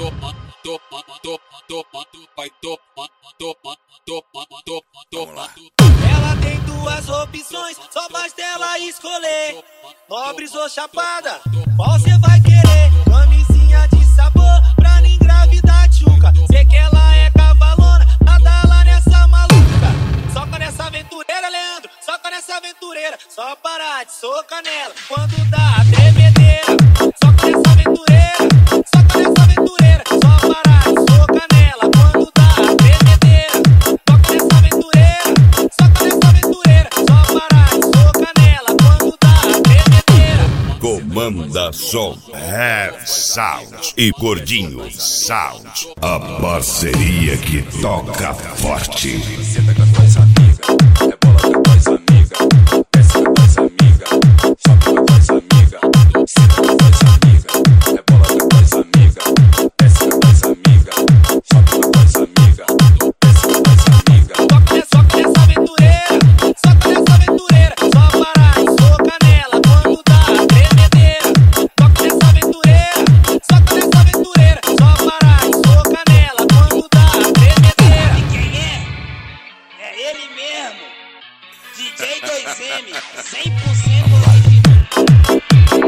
Ela tem duas opções, só basta ela escolher. Nobres ou chapada, qual cê vai querer? Camisinha de sabor pra não engravidar tchuca. Sei que ela é cavalona, nada lá nessa maluca. Soca nessa aventureira, Leandro, soca nessa aventureira. Só parar de soca nela quando dá a tremedeira. Soca nessa aventureira, soca nessa aventureira. Só parar de soca nela quando dá a tremedeira. Soca nessa aventureira, soca nessa aventureira. Só parar de soca nela quando dá a tremedeira. Comanda som, Sound e Gordinho Sound. A parceria que toca forte. Senta com as tuas amigas, rebola com as tuas amigas, desce com as tuas amigas, sobe com as tuas amigas. Senta com as tuas amigas, rebola com as tuas amigas, desce com as tuas amigas, sobe com as tuas amigas, desce com as tuas amigas. Soca nessa aventureira, soca nessa aventureira. Só parar de soca nela quando dá a tremedeira. Soca nessa aventureira, soca nessa aventureira. Só parar de soca nela quando dá a tremedeira. E quem é? É ele mesmo, DJ 2M, 100% original.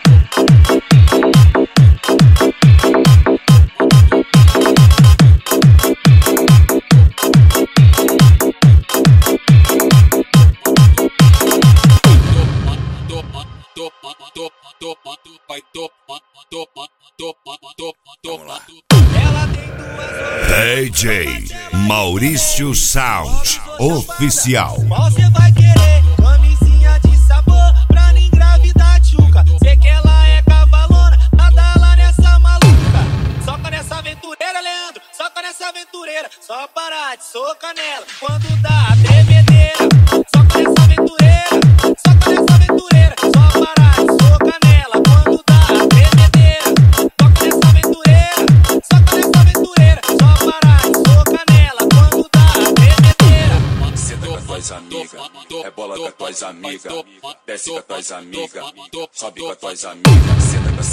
Ela tem duas DJ Maurício Sound Oficial. qual cê vai querer? Camisinha de sabor pra não engravidar tchuca. Sei que ela é cavalona, nada lá nessa maluca. Soca nessa aventureira, Leandro, soca nessa aventureira. Só parar de soca nela quando dá a tremedeira. Soca nessa aventureira, soca nessa aventureira. Só parar de soca nela quando dá a tremedeira. Soca nessa aventureira, soca nessa aventureira. Só parar de soca nela quando dá a tremedeira. Senta com as tuas amigas, rebola com as tuas amigas, desce com as tuas amigas, sobe com as tuas amigas. Senta com as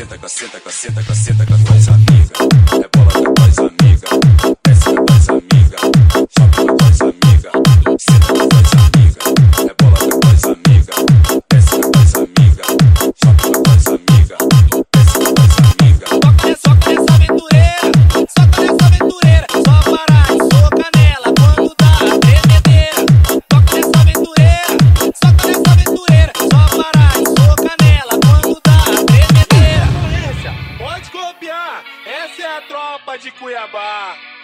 tuas amigas, rebola com as tuas amigas, desce com as tuas amigas, sobe com as tuas amigas. Senta com as tuas amigas, rebola com as tuas amigas, desce com as tuas amigas, sobe com as tuas amigas, desce com as tuas amigas. Soca nessa aventureira, soca nessa aventureira. Só parar de soca nela quando dá a tremedeira. Soca nessa aventureira, soca nessa aventureira. Só parar de soca nela quando dá a tremedeira. Pode copiar, essa é a tropa de Cuiabá.